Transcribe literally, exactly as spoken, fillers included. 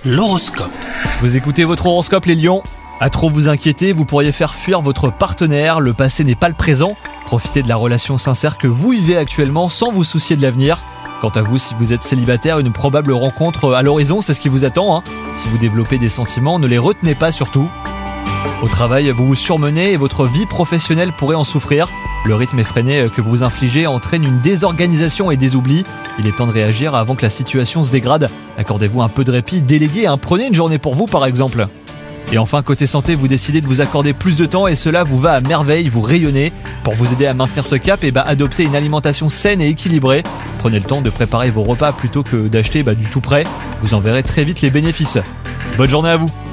L'horoscope. Vous écoutez votre horoscope les lions. À trop vous inquiéter, vous pourriez faire fuir votre partenaire, le passé n'est pas le présent. Profitez de la relation sincère que vous vivez actuellement sans vous soucier de l'avenir. Quant à vous, si vous êtes célibataire, une probable rencontre à l'horizon, c'est ce qui vous attend. Hein. Si vous développez des sentiments, ne les retenez pas surtout. Au travail, vous vous surmenez et votre vie professionnelle pourrait en souffrir. Le rythme effréné que vous infligez entraîne une désorganisation et des oublis. Il est temps de réagir avant que la situation se dégrade. Accordez-vous un peu de répit, déléguez, hein, prenez une journée pour vous par exemple. Et enfin, côté santé, vous décidez de vous accorder plus de temps et cela vous va à merveille, vous rayonnez. Pour vous aider à maintenir ce cap, et bah, adoptez une alimentation saine et équilibrée. Prenez le temps de préparer vos repas plutôt que d'acheter bah, du tout prêt. Vous en verrez très vite les bénéfices. Bonne journée à vous.